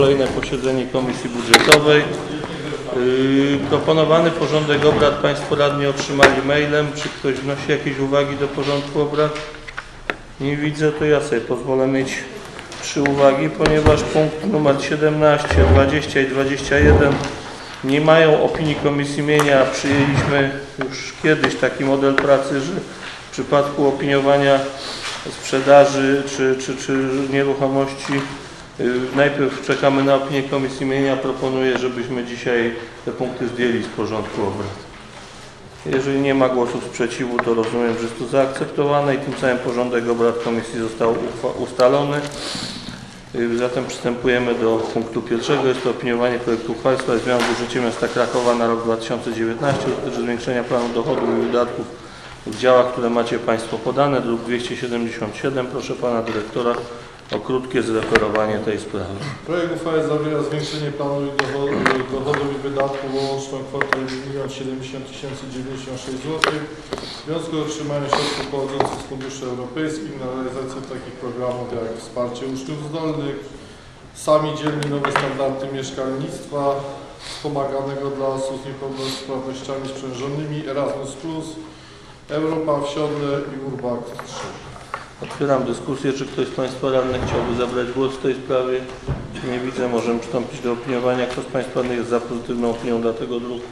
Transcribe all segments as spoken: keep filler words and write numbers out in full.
Kolejne posiedzenie Komisji Budżetowej. Yy, proponowany porządek obrad Państwo radni otrzymali mailem. Czy ktoś wnosi jakieś uwagi do porządku obrad? Nie widzę, to ja sobie pozwolę mieć trzy uwagi, ponieważ punkt numer siedemnaście, dwadzieścia i dwadzieścia jeden nie mają opinii Komisji Mienia. Przyjęliśmy już kiedyś taki model pracy, że w przypadku opiniowania sprzedaży czy, czy, czy nieruchomości najpierw czekamy na opinię Komisji Mienia. Proponuję, żebyśmy dzisiaj te punkty zdjęli z porządku obrad. Jeżeli nie ma głosów sprzeciwu, to rozumiem, że jest to zaakceptowane i tym samym porządek obrad Komisji został ustalony. Zatem przystępujemy do punktu pierwszego. Jest to opiniowanie projektu uchwały w sprawie zmian w budżecie miasta Krakowa na rok dwa tysiące dziewiętnasty. Dotyczy zwiększenia planu dochodów i wydatków w działach, które macie Państwo podane. Druk dwieście siedemdziesiąt siedem. Proszę Pana Dyrektora o krótkie zreferowanie tej sprawy. Projekt uchwały zawiera zwiększenie planu dochodów i wydatków o łączną kwotę milion siedemdziesiąt tysięcy dziewięćdziesiąt sześć złotych w związku z otrzymaniem środków pochodzących z funduszy europejskich na realizację takich programów jak wsparcie uczniów zdolnych, sami dzielni nowe standardy mieszkalnictwa wspomaganego dla osób z niepełnosprawnościami sprzężonymi, Erasmus plus, Europa Wsiodle i Urbak trzy. Otwieram dyskusję. Czy ktoś z Państwa radnych chciałby zabrać głos w tej sprawie? Nie widzę. Możemy przystąpić do opiniowania. Kto z Państwa radnych jest za pozytywną opinią dla tego druku?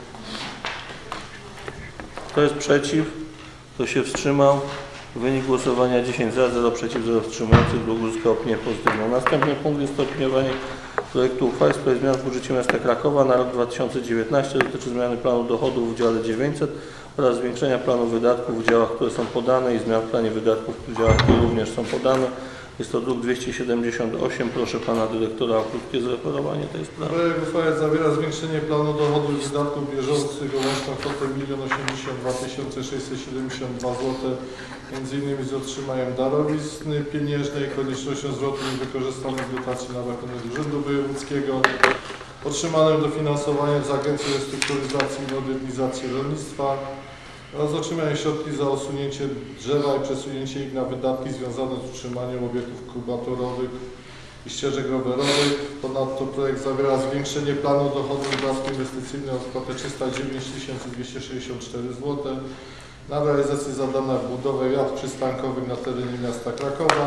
Kto jest przeciw? Kto się wstrzymał? Wynik głosowania dziesięć za, zero przeciw, zero wstrzymujących. Druk uzyskał opinię pozytywną. Następny punkt jest to opiniowanie projektu uchwały w sprawie zmian w budżecie miasta Krakowa na rok dwa tysiące dziewiętnasty. Dotyczy zmiany planu dochodów w dziale dziewięćset oraz zwiększenia planu wydatków w działach, które są podane i zmian w planie wydatków w działach, które również są podane. Jest to druk dwieście siedemdziesiąt osiem. Proszę Pana Dyrektora o krótkie zreferowanie tej sprawy. Projekt uchwały zawiera zwiększenie planu dochodów i wydatków bieżących o łączną kwotę jeden milion osiemdziesiąt dwa tysiące sześćset siedemdziesiąt dwa złote, między innymi z otrzymaniem darowizny pieniężnej, koniecznością zwrotu niewykorzystanych dotacji na rachunek Urzędu Wojewódzkiego, otrzymanym dofinansowaniem z Agencji Restrukturyzacji i Modernizacji Rolnictwa oraz otrzymają środki za usunięcie drzewa i przesunięcie ich na wydatki związane z utrzymaniem obiektów kubatorowych i ścieżek rowerowych. Ponadto projekt zawiera zwiększenie planu dochodów i wydatków inwestycyjnych o kwotę trzysta dziewięć tysięcy dwieście sześćdziesiąt cztery złote na realizację zadań w budowę jach przystankowych na terenie miasta Krakowa.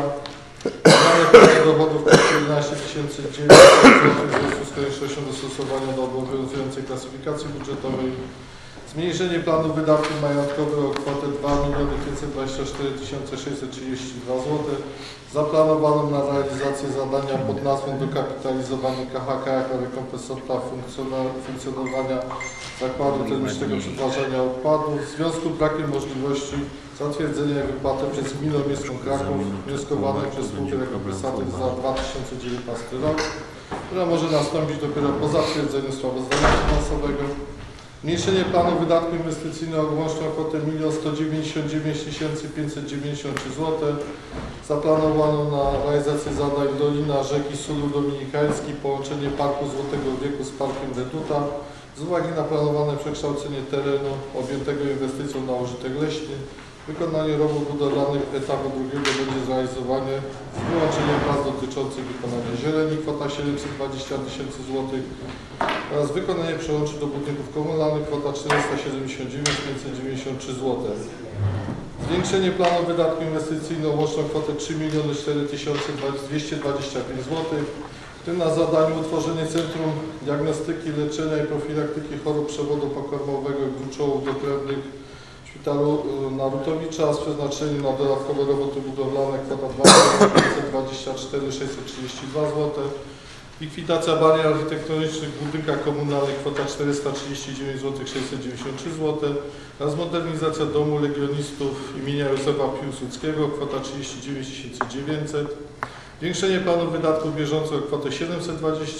Zmianę planu dochodów o jedenaście tysięcy dziewięćset złotych w związku z koniecznością dostosowania do obowiązującej klasyfikacji budżetowej. Zmniejszenie planu wydatków majątkowych o kwotę dwa miliony pięćset dwadzieścia cztery tysiące sześćset trzydzieści dwa złote zaplanowaną na realizację zadania pod nazwą dokapitalizowanie K H K jako rekompensata funkcjonowania zakładu termicznego przetwarzania odpadów. W związku z brakiem możliwości zatwierdzenia i wypłaty przez Gminę Miejską Kraków wnioskowanej przez spółkę rekompensaty za dwa tysiące dziewiętnasty rok, która może nastąpić dopiero po zatwierdzeniu sprawozdania finansowego. Zmniejszenie planu wydatków inwestycyjnych o łączną kwotę jeden sto dziewięćdziesiąt dziewięć tysięcy pięćset dziewięćdziesiąt trzy złote zaplanowano na realizację zadań Dolina Rzeki Sulu Dominikański, połączenie Parku Złotego Wieku z Parkiem Reduta z uwagi na planowane przekształcenie terenu objętego inwestycją na użytek leśny. Wykonanie robót budowlanych etapu drugiego będzie zrealizowane z wyłączeniem prac dotyczących wykonania zieleni, kwota siedemset dwadzieścia tysięcy złotych oraz wykonanie przełączy do budynków komunalnych, kwota czterysta siedemdziesiąt dziewięć tysięcy pięćset dziewięćdziesiąt trzy złote. Zwiększenie planu wydatków inwestycyjnych o łączną kwotę trzy miliony cztery tysiące dwieście dwadzieścia pięć złotych, w tym na zadaniu utworzenie Centrum Diagnostyki, Leczenia i Profilaktyki Chorób Przewodu Pokarmowego i gruczołów dokrewnych w Szpitalu Narutowicza z przeznaczeniem na dodatkowe roboty budowlane, kwota dwa miliony pięćset dwadzieścia cztery tysiące sześćset trzydzieści dwa złote. Likwidacja barier architektonicznych w budynkach komunalnych, kwota czterysta trzydzieści dziewięć tysięcy sześćset dziewięćdziesiąt trzy złote oraz modernizacja Domu Legionistów imienia Józefa Piłsudskiego, kwota trzydzieści dziewięć tysięcy dziewięćset. Zwiększenie planu wydatków bieżących o kwotę siedemset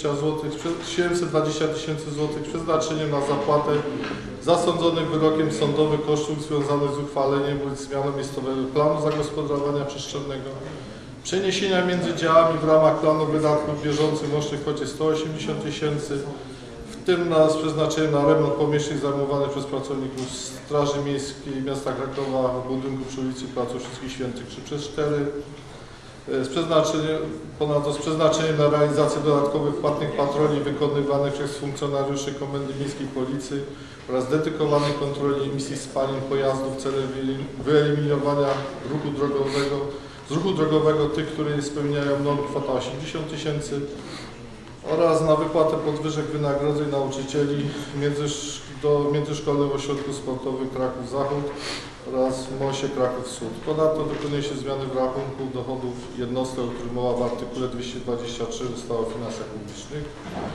dwadzieścia tysięcy złotych z przeznaczeniem na zapłatę zasądzonych wyrokiem sądowym kosztów związanych z uchwaleniem bądź zmianą miejscowego planu zagospodarowania przestrzennego. Przeniesienia między działami w ramach planu wydatków bieżących w łącznej kwocie sto osiemdziesiąt tysięcy, w tym na z przeznaczeniem na remont pomieszczeń zajmowanych przez pracowników Straży Miejskiej Miasta Krakowa w budynku przy ulicy Placu Wszystkich Świętych trzy przez cztery. Z przeznaczeniem, ponadto z przeznaczeniem na realizację dodatkowych płatnych patroli wykonywanych przez funkcjonariuszy Komendy Miejskiej Policji oraz dedykowanej kontroli emisji spalin pojazdów celem wyeliminowania ruchu drogowego, z ruchu drogowego tych, które nie spełniają norm, kwota osiemdziesiąt tysięcy oraz na wypłatę podwyżek wynagrodzeń nauczycieli międzysz, do Międzyszkolnego Ośrodku Sportowym Kraków Zachód oraz MOSie Kraków Wschód. Ponadto dokonuje się zmiany w rachunku dochodów jednostek, o którym mowa w artykule dwieście dwadzieścia trzy ustawy o finansach publicznych.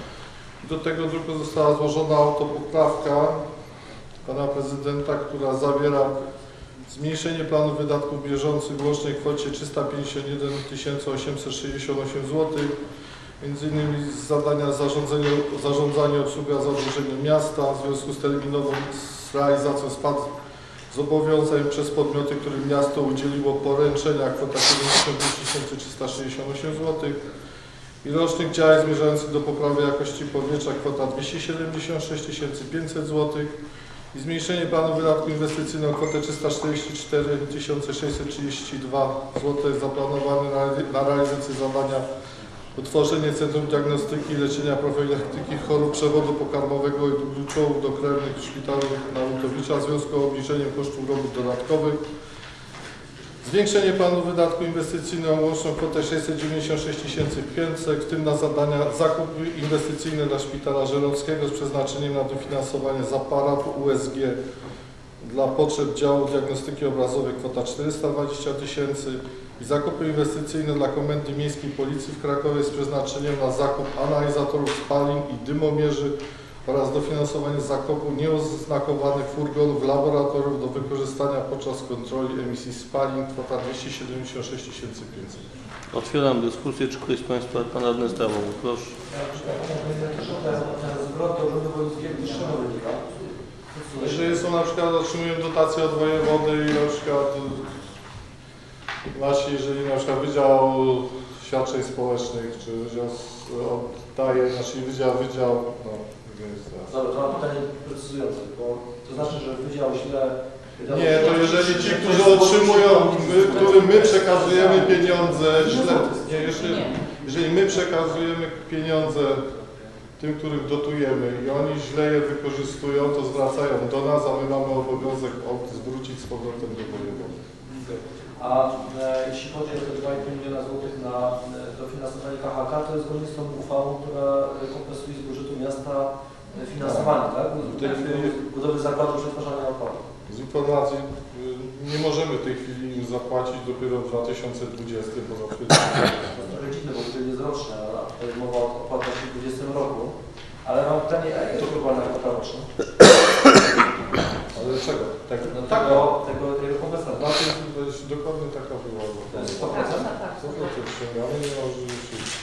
Do tego druku została złożona autopoprawka pana prezydenta, która zawiera zmniejszenie planu wydatków bieżących w łącznej kwocie trzysta pięćdziesiąt jeden tysięcy osiemset sześćdziesiąt osiem złotych, między innymi z zadania zarządzania, zarządzania obsługa zadłużenia miasta w związku z terminową z realizacją spadku zobowiązań przez podmioty, którym miasto udzieliło poręczenia, kwota siedemdziesiąt pięć tysięcy trzysta sześćdziesiąt osiem złotych i rocznych działań zmierzających do poprawy jakości powietrza, kwota dwieście siedemdziesiąt sześć tysięcy pięćset złotych i zmniejszenie planu wydatków inwestycyjnych o kwotę trzysta czterdzieści cztery tysiące sześćset trzydzieści dwa złotych zaplanowany na, na realizację zadania utworzenie Centrum Diagnostyki i Leczenia Profilaktyki Chorób Przewodu Pokarmowego i Dłuczołów Dokrewnych w Szpitalu Narutowicza w związku z obniżeniem kosztów robót dodatkowych. Zwiększenie planu wydatków inwestycyjnych o łączną kwotę sześćset dziewięćdziesiąt sześć tysięcy pięćset, w tym na zadania zakupy inwestycyjne dla Szpitala Żeromskiego z przeznaczeniem na dofinansowanie z aparatu U S G dla potrzeb działu diagnostyki obrazowej kwota czterysta dwadzieścia tysięcy i zakupy inwestycyjne dla Komendy Miejskiej Policji w Krakowie z przeznaczeniem na zakup analizatorów spalin i dymomierzy oraz dofinansowanie zakupu nieoznakowanych furgonów laboratoriów do wykorzystania podczas kontroli emisji spalin kwota dwieście siedemdziesiąt sześć tysięcy pięćset. Otwieram dyskusję. Czy ktoś z Państwa Pan radny zdawał? Proszę. Zwrot do Urzędu Wojewódzkiego niższego wynika. Jeżeli są na przykład otrzymują dotacje od wojewody i na przykład nasi, jeżeli na przykład Wydział Świadczeń Społecznych, czy Wydział oddaje, znaczy Wydział, Wydział, no, Dobra, to mam pytanie precyzujące, bo to znaczy, że Wydział źle... Nie, to jeżeli ci, którzy otrzymują, my, którym my przekazujemy pieniądze, źle, nie, jeżeli, jeżeli my przekazujemy pieniądze tym, których dotujemy i oni źle je wykorzystują, to zwracają do nas, a my mamy obowiązek zwrócić z powrotem do wojewody. A e, jeśli chodzi o te dwa i pół miliona złotych na e, dofinansowanie K H K, to jest zgodnie z tą uchwałą, która kompensuje z budżetu miasta finansowanie, tak? Budowy zakładu przetwarzania odpadów. Z informacji nie możemy w tej chwili im zapłacić dopiero w dwa tysiące dwudziestym, bo zawsze... To jest dziwne, bo budżet jest roczny, a to jest mowa o opłatach w dwa tysiące dwudziestym roku. Ale mam pytanie, a jest to globalna kwota roczna? Ale czego? Tak, No tak, tego, tego, tego kompensacji. no, to jest dokładnie taka była. To jest sto procent? sto procent ściągamy, nie ma rzeczywiście.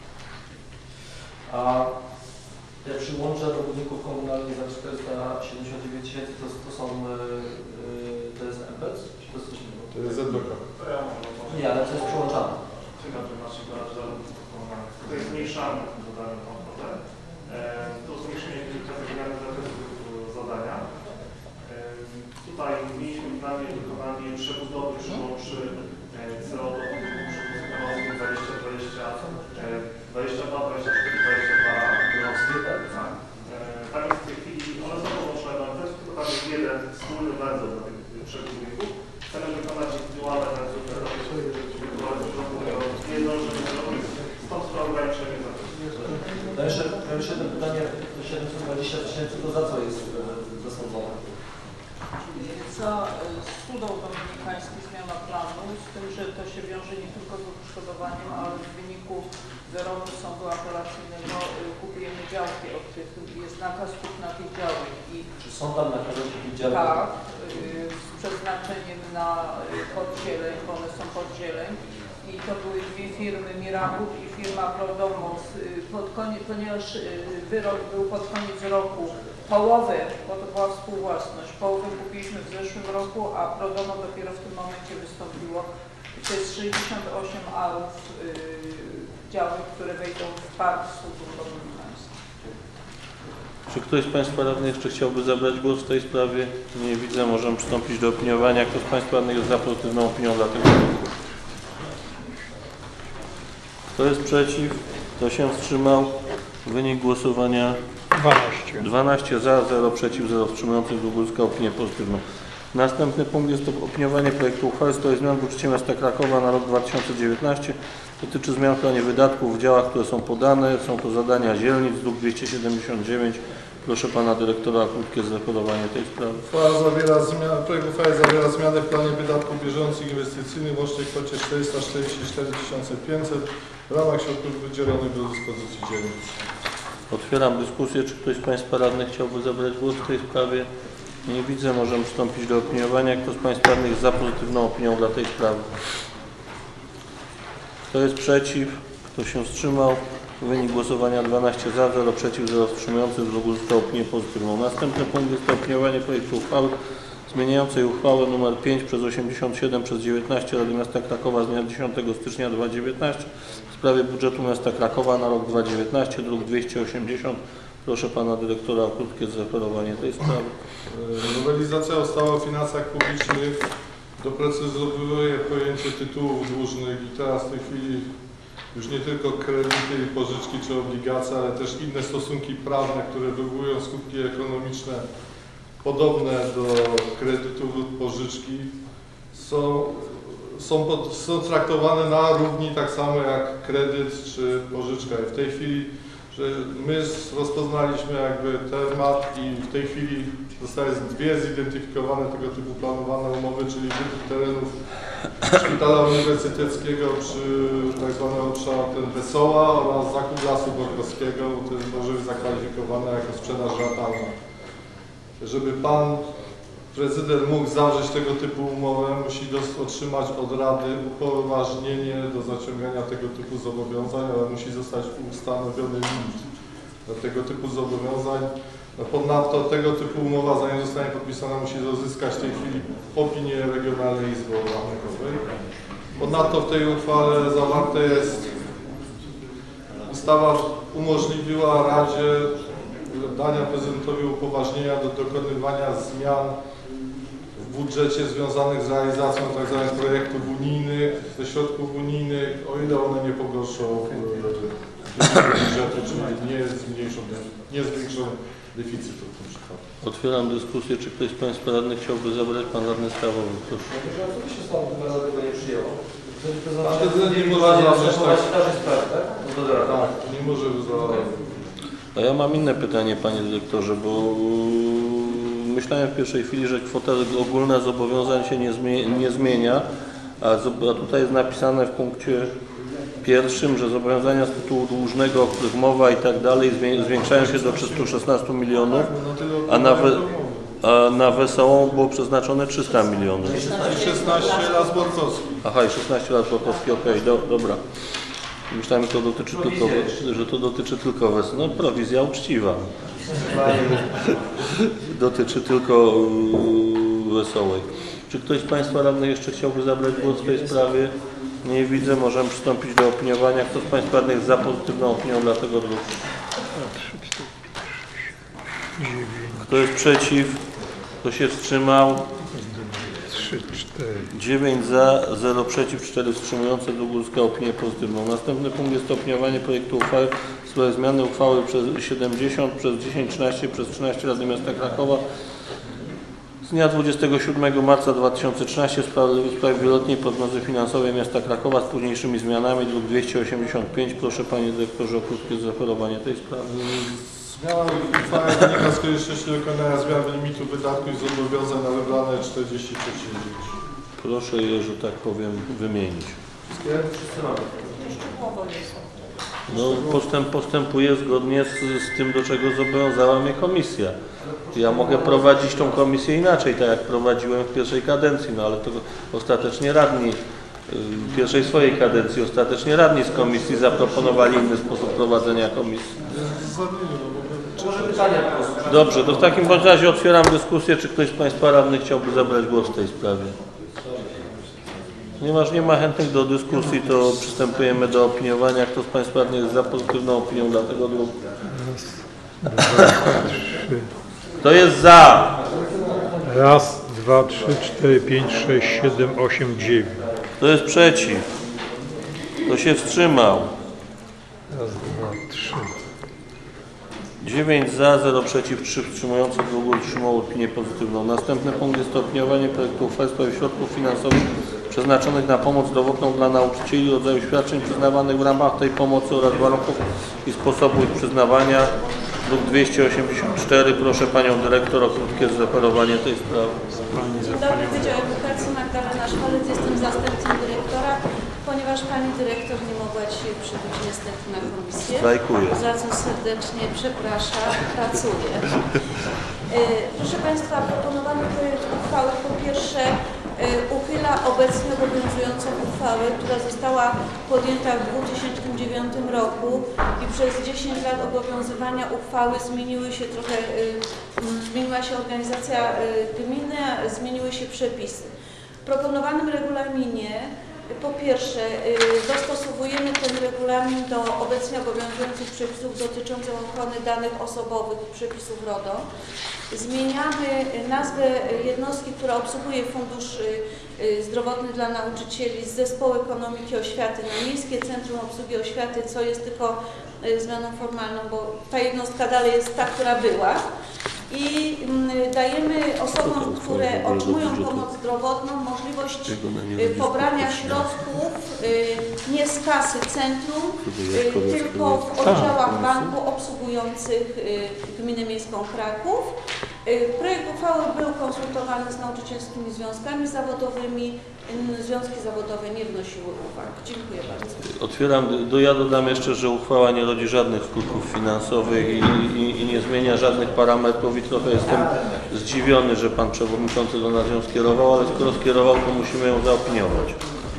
A te przyłącza do budynków komunalnych za czterysta siedemdziesiąt dziewięć tysięcy to, to są, yy, to jest M P E C? Czy to jest coś innego? To jest Z B K. Nie, ale to jest przyłączane. To jest zmniejszamy w zadaniu tą kwotę. To zmniejszenie kategorialne zakresu zadania. Tutaj mieliśmy w planie wykonanie przebudowy przyłączy C O do dwadzieścia dwadzieścia, dwadzieścia dwa, dwadzieścia cztery, dwadzieścia dwa. Tak. Tam jest w tej chwili, one są połączone do M P E C, tylko tam jest jeden wspólny węzeł dla tych przebudowików. Chcemy wykonać indywidualne węzły, które nie zdążymy zrobić, stąd to ograniczenie zakresu. To jeszcze, jeszcze jedno pytanie, siedemset dwadzieścia tysięcy, to za co jest zasądzone? Za studą dominikańską zmiana planu, z tym, że to się wiąże nie tylko z odszkodowaniem, ale w wyniku wyroku sądu apelacyjnego kupujemy działki od tych, jest nakaz kup na tych działek. I Czy są tam nakazy kupić działki? tak, z przeznaczeniem na poddzieleń, bo one są poddzieleń. I to były dwie firmy, Miraków i firma Prodomos. Pod koniec, ponieważ wyrok był pod koniec roku, połowę, bo to była współwłasność, połowę kupiliśmy w zeszłym roku, a Prodomo dopiero w tym momencie wystąpiło. To jest sześćdziesiąt osiem arów yy, działek, które wejdą w park Studium Dominikańskim. Czy ktoś z Państwa radnych jeszcze chciałby zabrać głos w tej sprawie? Nie widzę. Możemy przystąpić do opiniowania. Kto z Państwa radnych jest za pozytywną opinią dla tego projektu? Kto jest przeciw? Kto się wstrzymał? Wynik głosowania dwanaście. dwanaście za, zero przeciw, zero wstrzymujących. Długórska opinię pozytywną. Następny punkt jest to opiniowanie projektu uchwały w sprawie zmian w budżecie miasta Krakowa na rok dwa tysiące dziewiętnasty. Dotyczy zmian w planie wydatków w działach, które są podane. Są to zadania dzielnic, druk dwieście siedemdziesiąt dziewięć. Proszę pana dyrektora o krótkie zreferowanie tej sprawy. Uchwała zawiera zmian, projekt uchwały zawiera zmiany w planie wydatków bieżących inwestycyjnych łącznie w kwocie czterysta czterdzieści cztery tysiące pięćset w ramach środków wydzielonych do dyspozycji dzielnic. Otwieram dyskusję. Czy ktoś z państwa radnych chciałby zabrać głos w tej sprawie? Nie widzę. Możemy przystąpić do opiniowania. Kto z państwa radnych jest za pozytywną opinią dla tej sprawy? Kto jest przeciw? Kto się wstrzymał? Wynik głosowania dwanaście za, zero przeciw, zero wstrzymujących. Długórska opinię pozytywną. Następny punkt jest to opiniowanie projektu uchwały zmieniającej uchwałę nr pięć przez osiemdziesiąt siedem przez dziewiętnaście Rady Miasta Krakowa z dnia dziesiątego stycznia dwa tysiące dziewiętnastego w sprawie budżetu miasta Krakowa na rok dwa tysiące dziewiętnasty, druk dwieście osiemdziesiąt. Proszę pana dyrektora o krótkie zreferowanie tej sprawy. Nowelizacja ustawy o finansach publicznych doprecyzowuje pojęcie tytułów dłużnych i teraz w tej chwili już nie tylko kredyty i pożyczki czy obligacje, ale też inne stosunki prawne, które wywołują skutki ekonomiczne podobne do kredytów lub pożyczki są, są, pod, są traktowane na równi tak samo jak kredyt czy pożyczka. I w tej chwili, że my rozpoznaliśmy jakby temat i w tej chwili zostały dwie zidentyfikowane tego typu planowane umowy, czyli wykup terenów Szpitala Uniwersyteckiego przy tak zwanym obszarze Wesoła oraz zakup Lasu Borkowskiego, bo to jest może być zakwalifikowane jako sprzedaż ratalna. Żeby pan prezydent mógł zawrzeć tego typu umowę, musi otrzymać od Rady upoważnienie do zaciągania tego typu zobowiązań, ale musi zostać ustanowiony limit dla tego typu zobowiązań. Ponadto tego typu umowa, zanim zostanie podpisana, musi uzyskać w tej chwili opinię Regionalnej Izby Rachunkowej. Ponadto w tej uchwale zawarte jest, ustawa umożliwiła Radzie dania prezydentowi upoważnienia do dokonywania zmian w budżecie związanych z realizacją tzw. projektów unijnych, ze środków unijnych, o ile one nie pogorszą budżetu, czyli nie zmniejszą, nie zwiększą deficytu w tym przypadku. Otwieram dyskusję. Czy ktoś z państwa radnych chciałby zabrać? Pan radny Stawowy, proszę. Co się stało, gdyby Rada tego nie przyjęła? A prezydent nie może zabrać, tak? tak? Tak, nie może zabrać. A ja mam inne pytanie, panie dyrektorze, bo myślałem w pierwszej chwili, że kwota ogólna zobowiązań się nie, zmie nie zmienia, a, a tutaj jest napisane w punkcie pierwszym, że zobowiązania z tytułu dłużnego, o których mowa i tak dalej zwiększają się do trzystu szesnastu milionów, a na, we, a na Wesołą było przeznaczone trzysta milionów. szesnaście Las Borkowski. Aha, i szesnaście lat Borkowski, okej, okay, do, dobra. Myślałem, że to dotyczy tylko, że to dotyczy tylko Wesołej. No, prowizja uczciwa. Dotyczy tylko Wesołej. Czy ktoś z państwa radnych jeszcze chciałby zabrać głos w tej sprawie? Nie widzę. Możemy przystąpić do opiniowania. Kto z państwa radnych jest za pozytywną opinią dla tego druku? Kto jest przeciw? Kto się wstrzymał? dziewięć za, zero przeciw, cztery wstrzymujące. Długórska opinię pozytywną. Następny punkt jest opiniowanie projektu uchwały w sprawie zmiany uchwały przez siedemdziesiąt przez dziesięć trzynaście przez trzynaście Rady Miasta Krakowa z dnia dwudziestego siódmego marca dwa tysiące trzynastego w sprawie wieloletniej prognozy finansowej miasta Krakowa z późniejszymi zmianami, druk dwieście osiemdziesiąt pięć. Proszę panie dyrektorze o krótkie zreferowanie tej sprawy. Zmiana uchwały wynika z konieczności wykonania zmian limitu wydatków i zobowiązań na wybrane czterdzieści przedsięwzięć. Proszę je, że tak powiem, wymienić. Szczegółowo nie są. No, postęp, postępuje zgodnie z, z tym, do czego zobowiązała mnie komisja. Ja mogę prowadzić tą komisję inaczej, tak jak prowadziłem w pierwszej kadencji, no ale to ostatecznie radni, w pierwszej swojej kadencji, ostatecznie radni z komisji zaproponowali inny sposób prowadzenia komisji. Może pytania po prostu. Dobrze, to w takim bądź razie otwieram dyskusję, czy ktoś z państwa radnych chciałby zabrać głos w tej sprawie. Ponieważ nie ma chętnych do dyskusji, to przystępujemy do opiniowania. Kto z państwa radnych jest za pozytywną opinią dla tego druku? Kto jest za? Raz, dwa, trzy, cztery, pięć, sześć, siedem, osiem, dziewięć. Kto jest przeciw? Kto się wstrzymał? Raz, dwa, trzy. dziewięć za, zero przeciw, trzy wstrzymujące, dwóch otrzymało opinię pozytywną. Następny punkt jest to opiniowanie projektu uchwały w sprawie środków finansowych przeznaczonych na pomoc zdrowotną dla nauczycieli, rodzaju świadczeń przyznawanych w ramach tej pomocy oraz warunków i sposobu ich przyznawania. Druk dwieście osiemdziesiąt cztery. Proszę Panią Dyrektor o krótkie zreferowanie tej sprawy. Dzień dobry, Wydział Edukacji, Magdalena Szwalec, jestem zastępcą dyrektora. Ponieważ Pani Dyrektor nie mogła dzisiaj przybyć niestety na komisję, Strajkuję. za co serdecznie przepraszam, pracuję. Proszę Państwa, proponowany projekt uchwały po pierwsze uchyla obecnie obowiązującą uchwałę, która została podjęta w dwa tysiące dziewiątym roku i przez dziesięć lat obowiązywania uchwały zmieniły się trochę, zmieniła się organizacja gminy, a zmieniły się przepisy. W proponowanym regulaminie po pierwsze dostosowujemy ten regulamin do obecnie obowiązujących przepisów dotyczących ochrony danych osobowych i przepisów RODO. Zmieniamy nazwę jednostki, która obsługuje Fundusz Zdrowotny dla Nauczycieli z Zespołu Ekonomiki Oświaty na Miejskie Centrum Obsługi Oświaty, co jest tylko zmianą formalną, bo ta jednostka dalej jest ta, która była. I dajemy osobom, które otrzymują pomoc zdrowotną, możliwość pobrania środków nie z kasy centrum, tylko w oddziałach banku obsługujących Gminę Miejską Kraków. Projekt uchwały był konsultowany z nauczycielskimi związkami zawodowymi. Związki zawodowe nie wnosiły uwag. Dziękuję bardzo. Otwieram, do ja dodam jeszcze, że uchwała nie rodzi żadnych skutków finansowych i, i, i nie zmienia żadnych parametrów i trochę jestem zdziwiony, że Pan Przewodniczący do nas ją skierował, ale skoro skierował, to musimy ją zaopiniować.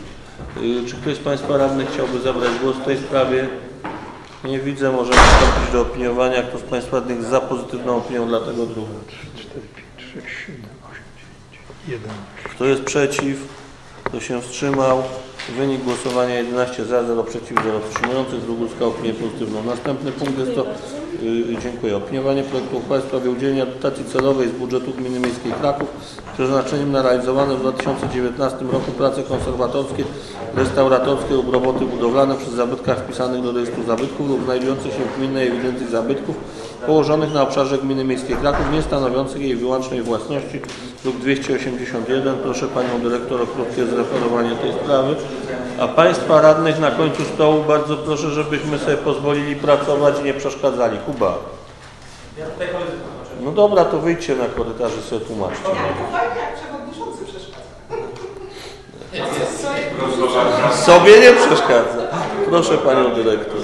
Czy ktoś z Państwa radnych chciałby zabrać głos w tej sprawie? Nie widzę, możemy przystąpić do opiniowania. Kto z Państwa radnych za pozytywną opinią dla tego druku? trzy, cztery, pięć, sześć, siedem, osiem, dziewięć, jeden. Kto jest przeciw? Kto się wstrzymał? Wynik głosowania jedenaście za, zero przeciw, zero wstrzymujących. Druk uzyskał opinię pozytywną. Następny punkt jest to, yy, dziękuję, opiniowanie projektu uchwały w sprawie udzielenia dotacji celowej z budżetu Gminy Miejskiej Kraków z przeznaczeniem na realizowane w dwa tysiące dziewiętnastym roku prace konserwatorskie, restauratorskie lub roboty budowlane przy zabytkach wpisanych do rejestru zabytków lub znajdujących się w gminnej ewidencji zabytków położonych na obszarze Gminy Miejskiej Kraków, nie stanowiących jej wyłącznej własności. Druk dwieście osiemdziesiąt jeden. Proszę Panią Dyrektor o krótkie zreferowanie tej sprawy. A Państwa radnych na końcu stołu bardzo proszę, żebyśmy sobie pozwolili pracować i nie przeszkadzali. Kuba. No dobra, to wyjdźcie na korytarz i sobie tłumaczcie. Jak przewodniczący przeszkadza. Sobie nie przeszkadza. Proszę Panią Dyrektor.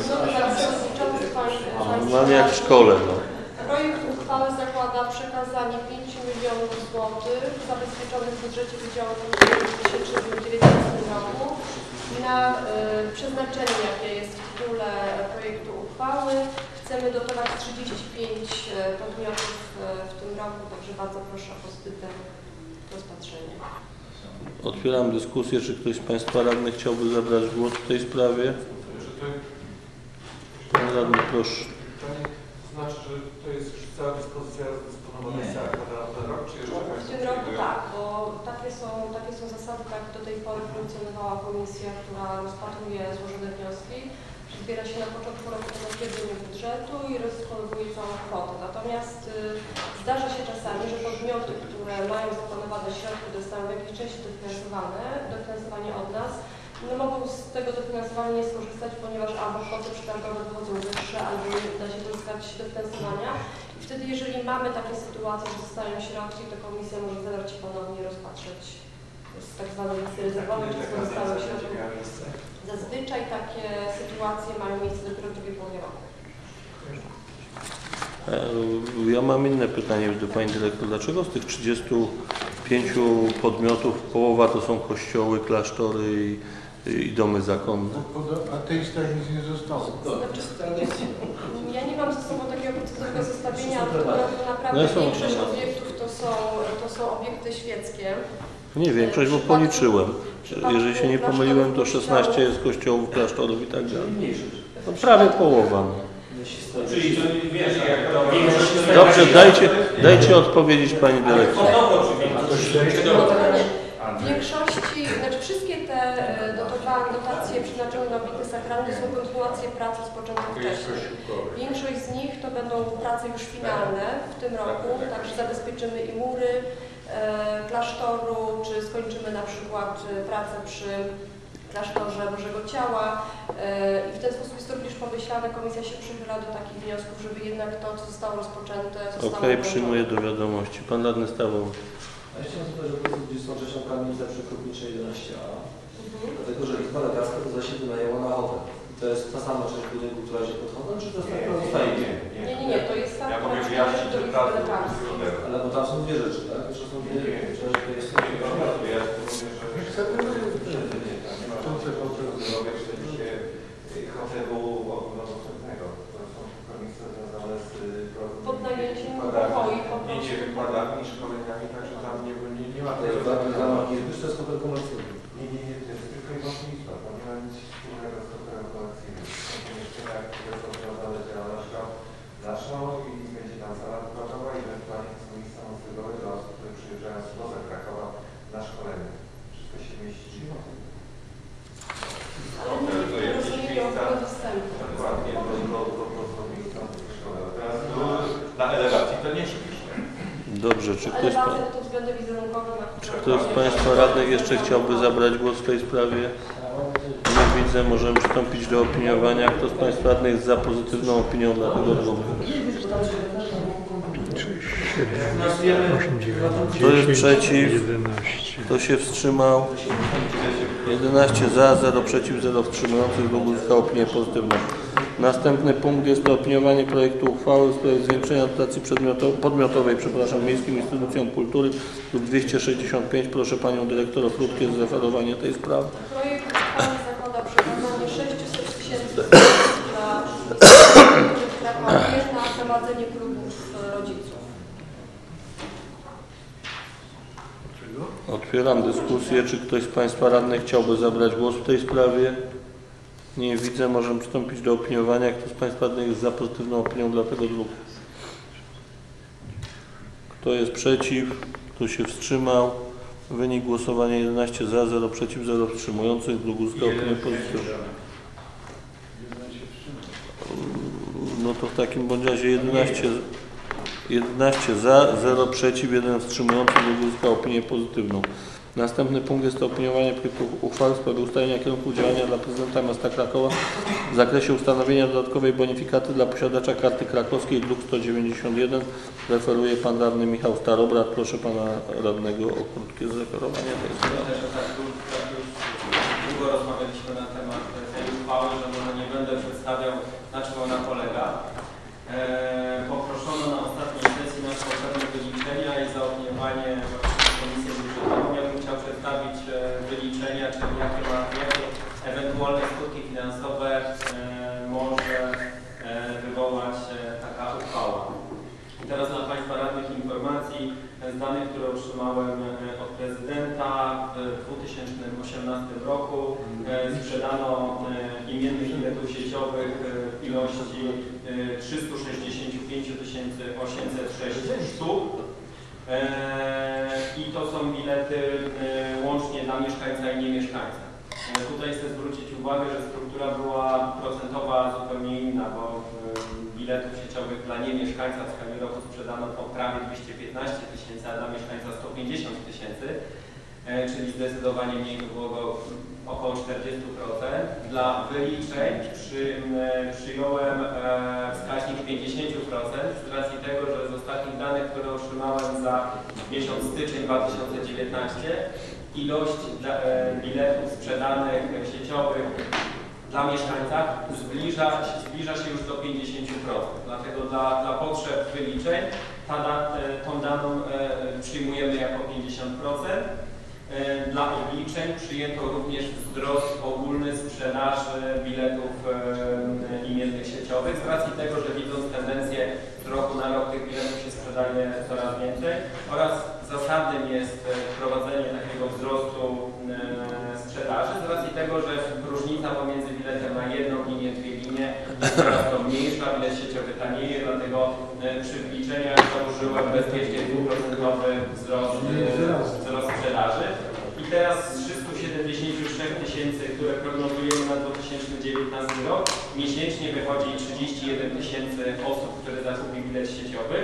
Mam jak w szkole. No. Projekt uchwały zakłada przekazanie pięciu milionów złotych zabezpieczonych w budżecie Wydziału Edukacji w dwa tysiące dziewiętnastym roku na y, przeznaczenie, jakie jest w tytule projektu uchwały. Chcemy dotować trzydzieści pięć podmiotów w tym roku, także bardzo proszę o pozytywne rozpatrzenie. Otwieram dyskusję. Czy ktoś z Państwa radnych chciałby zabrać głos w tej sprawie? Pan radny, proszę. To znaczy, że to jest już cała dyspozycja rozdysponowana z całego na rok, czy jeszcze W tym roku tak, bo takie są, takie są zasady, tak do tej pory funkcjonowała komisja, która rozpatruje złożone wnioski, zbiera się na początku roku po zatwierdzeniu budżetu i rozdysponowuje całą kwotę. Natomiast y, zdarza się czasami, że podmioty, które mają zaplanowane środki, dostaną w jakiejś części dofinansowane, dofinansowanie od nas, no mogą z tego dofinansowania nie skorzystać, ponieważ albo kwoty przetargowe wychodzą wyższe, albo nie uda się uzyskać dofinansowania. I wtedy, jeżeli mamy takie sytuacje, że zostają środki, to komisja może zabrać i ponownie rozpatrzeć z tak zwanej listy rezerwowej, czy z pozostałych środków. Zazwyczaj takie sytuacje mają miejsce dopiero w drugiej połowie roku. Ja mam inne pytanie do Pani Dyrektor. Dlaczego z tych trzydziestu pięciu podmiotów połowa to są kościoły, klasztory i, i domy zakonne? Ateistach nic nie zostało. Znaczy, ja nie mam ze sobą takiego precyzyjnego zestawienia, ale to naprawdę No są, większość no. obiektów to są, to są obiekty świeckie. Nie, większość, bo policzyłem. Jeżeli się nie pomyliłem, to szesnaście jest kościołów, klasztorów i tak dalej. To prawie połowa. Czyli to wiesz, jak to większość... Dobrze, dajcie, dajcie odpowiedzieć Pani Dyrektor. Kwotowo czy większość? W większości, znaczy wszystkie te e, dotowa- dotacje przeznaczone na obiekty sakralne są kontynuacje prac rozpoczętych wcześniej. Większość z nich to będą prace już finalne w tym roku, także zabezpieczymy i mury e, klasztoru, czy skończymy na przykład pracę przy klasztorze Bożego Ciała e, i w ten sposób jest to również pomyślane. Komisja się przychyla do takich wniosków, żeby jednak to, co zostało rozpoczęte, zostało Okej, okay, ukończone. przyjmuję do wiadomości. Pan radny Stawoł. Ja chciałem zapytać o to, gdzie są wcześniej kamienice przy Krupniczej jedenaście a, mhm. dlatego że Izba Lekarska to zasięg wynajęła na ochotę. To jest ta sama część budynku, która się podchodzą, czy to jest tak, która zostaje? Nie, nie, nie, to jest ta, Ja która mogę przynosi wyjaśnić, do że Izby prawo Lekarskiej. Ale bo tam są dwie rzeczy, tak? Jeszcze są dwie rzeczy, że to jest... hotelu ogólnodostępnego. To są tylko miejsca związane z pod najęciem pokoi po nie, nie prostu. wykładami, szkoleniami, także tam nie, nie, nie ma To jest tego. w ramach izby, czy to jest hotel komercyjny? Nie, nie, nie, to jest tylko i wyłącznie izba, to nie ma nic wspólnego z hotelem komercyjnym. To są pomieszczenia, które są związane z działalnością naszą i będzie tam sala wykładowa i ewentualnie to są miejsca noclegowe dla osób, które przyjeżdżają z poza Krakowa na szkolenie. Wszystko się mieści. Ale nie w porozumieniu o dostępu. Dokładnie, bo to są miejsca szkolne. Teraz na elewacji to nie szybko. Dobrze, czy ktoś, pa, Elewacja to względy wizerunkowe, na czy ktoś z Państwa radnych jeszcze chciałby zabrać głos w tej sprawie? Nie widzę, możemy przystąpić do opiniowania. Kto z Państwa radnych jest za pozytywną opinią dla tego druku? Kto jest przeciw? Kto się wstrzymał? jedenaście za, zero przeciw, zero wstrzymujących. Druk uzyskał opinię pozytywną. Następny punkt jest to opiniowanie projektu uchwały w sprawie zwiększenia dotacji podmiotowej przepraszam, miejskim instytucjom kultury lub dwieście sześćdziesiąt pięć. Proszę Panią Dyrektor Frutkę o zreferowanie tej sprawy. Projekt uchwały zakłada przekazanie sześćset tysięcy dla kultury w Krakowie na prowadzenie klubów rodziców. Otwieram dyskusję. Czy ktoś z Państwa radnych chciałby zabrać głos w tej sprawie? Nie widzę. Możemy przystąpić do opiniowania. Kto z Państwa radnych jest za pozytywną opinią dla tego druku? Kto jest przeciw? Kto się wstrzymał? Wynik głosowania jedenaście za, zero przeciw, zero wstrzymujących. Druk uzyskał opinię pozytywną. No to w takim bądź razie jedenaście, jedenaście za, zero przeciw, jeden wstrzymujący. Druk uzyskał opinię pozytywną. Następny punkt jest to opiniowanie projektu uchwały w sprawie ustalenia kierunków działania dla prezydenta miasta Krakowa w zakresie ustanowienia dodatkowej bonifikaty dla posiadacza karty krakowskiej, druk sto dziewięćdziesiąt jeden. Referuje Pan radny Michał Starobrad. Proszę Pana radnego o krótkie zreferowanie tej sprawy. Tak długo rozmawialiśmy na temat tej uchwały, że może nie będę przedstawiał, na czym ona polega. Eee, poproszono na ostatniej sesji nas o pewne wyliczenia i zaopiniowanie Komisji Budżetową. Ja bym chciał przedstawić e, wyliczenia, czyli jakie, ma, jakie ewentualne skutki finansowe e, może e, wywołać e, taka uchwała. I teraz dla Państwa radnych informacji z danych, które otrzymałem e, od prezydenta w dwa tysiące osiemnastym roku e, sprzedano e, imiennych biletów sieciowych e, w ilości e, trzysta sześćdziesiąt pięć tysięcy osiemset sześć sztuk. I to są bilety łącznie dla mieszkańca i niemieszkańca. Tutaj chcę zwrócić uwagę, że struktura była procentowa zupełnie inna, bo biletów sieciowych dla niemieszkańca w skali roku sprzedano po prawie dwieście piętnaście tysięcy, a dla mieszkańca sto pięćdziesiąt tysięcy, czyli zdecydowanie mniej, to było go około czterdzieści procent. Dla wyliczeń przy, przyjąłem e, wskaźnik pięćdziesiąt procent z racji tego, że z ostatnich danych, które otrzymałem za miesiąc styczeń dwa tysiące dziewiętnasty, ilość dla, e, biletów sprzedanych sieciowych dla mieszkańca zbliża, zbliża się już do pięćdziesiąt procent. Dlatego dla, dla potrzeb wyliczeń ta, tą daną e, przyjmujemy jako pięćdziesiąt procent. Dla obliczeń przyjęto również wzrost ogólny sprzedaży biletów e, imiennych sieciowych z racji tego, że widząc tendencję z roku na rok tych biletów się sprzedaje coraz więcej oraz zasadnym jest wprowadzenie takiego wzrostu e, sprzedaży z racji tego, że różnica pomiędzy biletem na jedną linię, dwie linie jest coraz to mniejsza, bilet sieciowy tanieje, dlatego e, przy wliczeniach założyłem bezpiecznie dwuprocentowy wzrost, e, wzrost sprzedaży. I teraz z trzystu siedemdziesięciu trzech tysięcy, które prognozujemy na dwa tysiące dziewiętnasty rok, miesięcznie wychodzi trzydzieści jeden tysięcy osób, które zakupi bilet sieciowy,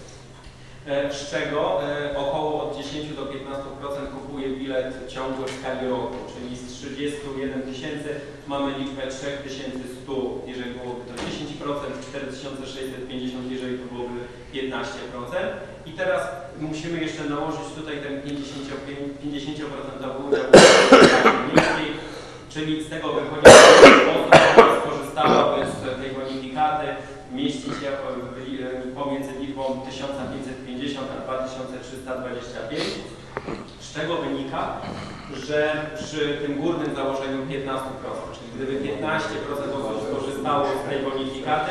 z czego około od dziesięciu do piętnastu procent kupuje bilet ciągły w skali roku, czyli z trzydziestu jeden tysięcy mamy liczbę trzy tysiące sto, jeżeli byłoby to dziesięć procent, cztery tysiące sześćset pięćdziesiąt, jeżeli to byłoby piętnaście procent. I teraz musimy jeszcze nałożyć tutaj ten pięćdziesiąt procent udział miejskiej, czyli z tego wychodzi, że osób, która skorzystałaby z tej bonifikaty, mieści się pomiędzy liczbą tysiąc pięćset pięćdziesiąt a dwa tysiące trzysta dwadzieścia pięć, z czego wynika, że przy tym górnym założeniu piętnaście procent, czyli gdyby piętnaście procent osób skorzystało z tej bonifikaty,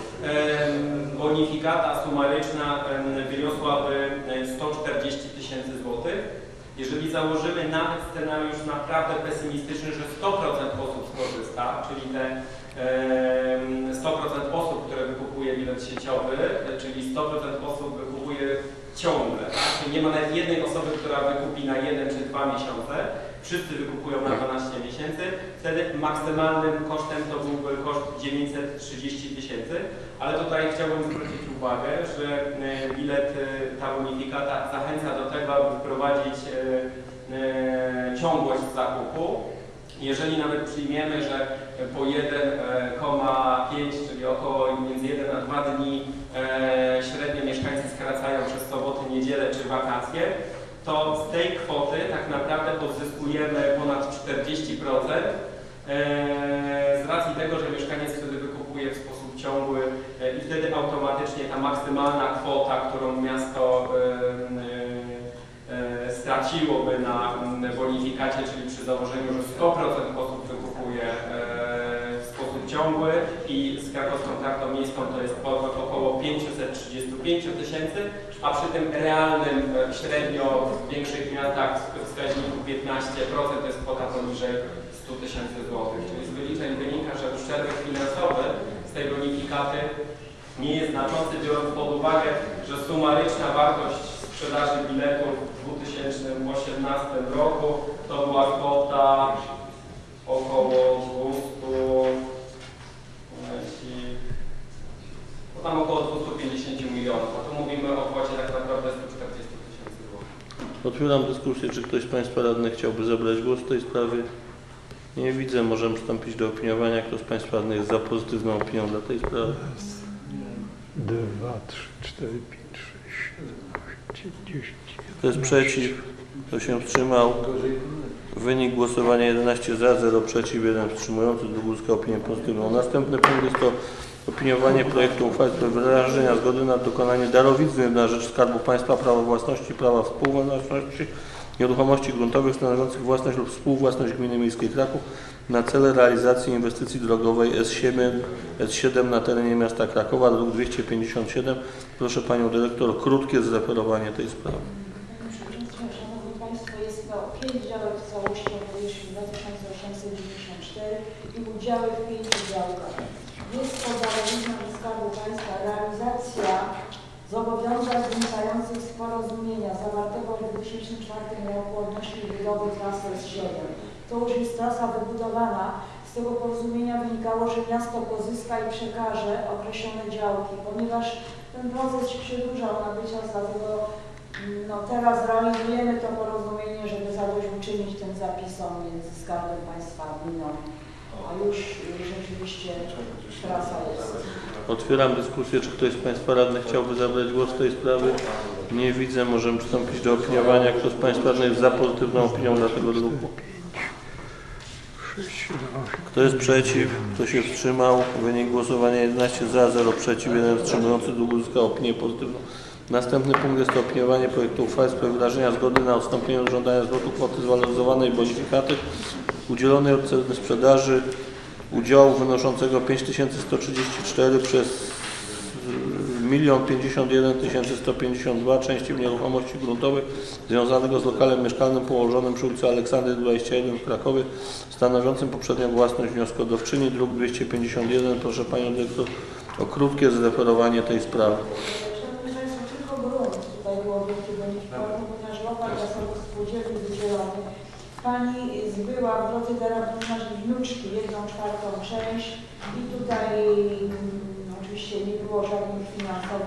bonifikata sumaryczna wyniosłaby sto czterdzieści tysięcy złotych. Jeżeli założymy nawet scenariusz naprawdę pesymistyczny, że sto procent osób skorzysta, czyli te sto procent osób, które wykupuje bilet sieciowy, czyli sto procent osób wykupuje ciągle, tak? Czyli nie ma nawet jednej osoby, która wykupi na jeden czy dwa miesiące, wszyscy wykupują na dwanaście miesięcy, wtedy maksymalnym kosztem to byłby koszt dziewięćset trzydzieści tysięcy, ale tutaj chciałbym zwrócić uwagę, że bilet, ta bonifikata zachęca do tego, aby wprowadzić ciągłość zakupu. Jeżeli nawet przyjmiemy, że po jeden przecinek pięć, czyli około między jeden a dwa dni e, średnio mieszkańcy skracają przez soboty, niedzielę czy wakacje, to z tej kwoty tak naprawdę odzyskujemy ponad czterdzieści procent e, z racji tego, że mieszkaniec wtedy wykupuje w sposób ciągły e, i wtedy automatycznie ta maksymalna kwota, którą miasto e, e, straciłoby na bonifikacie, czyli przy założeniu, że sto procent osób wykupuje w sposób ciągły i z krakowską kartą miejską to jest około pięćset trzydzieści pięć tysięcy, a przy tym realnym średnio w większych miastach wskaźniku piętnaście procent to jest kwota poniżej stu tysięcy złotych. Czyli z wyliczeń wynika, że uszczerbek finansowy z tej bonifikaty nie jest znaczący, biorąc pod uwagę, że sumaryczna wartość sprzedaży biletów w dwa tysiące osiemnastym roku to była kwota około dwieście, no tam około dwieście pięćdziesiąt milionów, a tu mówimy o kwocie tak naprawdę stu czterdziestu tysięcy złotych. Otwieram dyskusję, czy ktoś z Państwa radnych chciałby zabrać głos w tej sprawie. Nie widzę, możemy przystąpić do opiniowania. Kto z Państwa radnych jest za pozytywną opinią dla tej sprawy? dwa, trzy, cztery, pięć, sześć, siedem, osiem, dziesięć. Kto jest przeciw? Kto się wstrzymał? Wynik głosowania jedenaście za, zero przeciw, jeden wstrzymujący. Drugi uzyskał opinię pozytywną. Następny punkt jest to opiniowanie projektu uchwały w sprawie wyrażenia zgody na dokonanie darowizny na rzecz Skarbu Państwa prawa własności, prawa współwłasności, nieruchomości gruntowych stanowiących własność lub współwłasność Gminy Miejskiej Kraków na cele realizacji inwestycji drogowej S siedem, S siedem na terenie miasta Krakowa, druk dwieście pięćdziesiąt siedem. Proszę Panią Dyrektor, krótkie zreferowanie tej sprawy. Szanowni Państwo, jest to pięć działek w całości o powierzchni dwa tysiące osiemset dziewięćdziesiąt cztery i udziały w pięciu działkach. Jest to darowizna ze Skarbu Państwa realizacja zobowiązań wynikających z porozumienia zawartego w dwa tysiące czwartym roku odnośnie budowy trasy S siedem. To już jest trasa wybudowana. Z tego porozumienia wynikało, że miasto pozyska i przekaże określone działki. Ponieważ ten proces się przedłużał nabycia, dlatego no, teraz realizujemy to porozumienie, żeby zadośćuczynić tym zapisom między Skarbem Państwa a gminą. A już rzeczywiście trasa jest. Otwieram dyskusję. Czy ktoś z Państwa radnych chciałby zabrać głos w tej sprawie? Nie widzę. Możemy przystąpić do opiniowania. Kto z Państwa radnych jest za pozytywną opinią dla tego druku? Kto jest przeciw? Kto się wstrzymał? Wynik głosowania jedenaście za, zero przeciw, jeden wstrzymujący. Druk uzyskał opinię pozytywną. Następny punkt jest to opiniowanie projektu uchwały w sprawie wyrażenia zgody na odstąpienie od żądania zwrotu kwoty zwaloryzowanej bonifikaty udzielonej od ceny sprzedaży udziału wynoszącego pięć tysięcy sto trzydzieści cztery przez milion pięćdziesiąt jeden tysięcy sto pięćdziesiąt dwa części w nieruchomości gruntowych związanego z lokalem mieszkalnym położonym przy ulicy Aleksandry dwadzieścia jeden w Krakowie, stanowiącym poprzednią własność wnioskodawczyni, druk dwieście pięćdziesiąt jeden. Proszę Panią Dyrektor o krótkie zreferowanie tej sprawy. Tylko grunt tutaj był obiekty bonifikaty, ponieważ lokal zasobu spółdzielni wydzielony Pani zbyła w drodze darowizny wnuczki jedną czwartą część i tutaj mm, oczywiście nie było żadnych finansowych